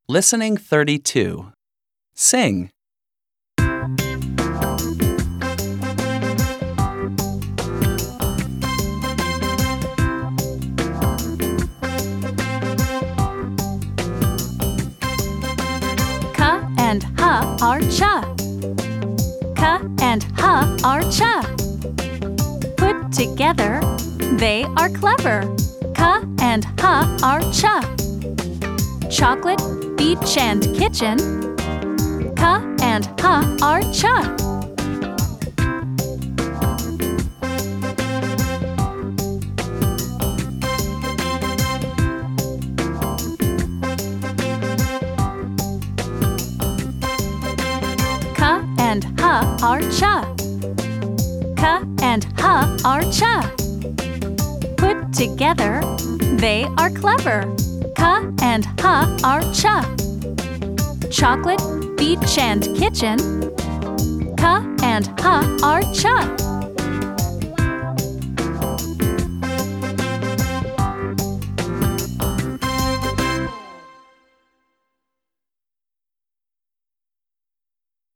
Listening 32. Sing. Ka and ha are cha. Ka and ha are cha. Put together, they are clever. Ka and ha are cha. Chocolate, beach and kitchen. Ka and ha are cha. Ka and ha are cha. Ka and ha are cha. Put together, they are clever. Ka and ha are cha. Chocolate, beach and kitchen. Ka and ha are cha.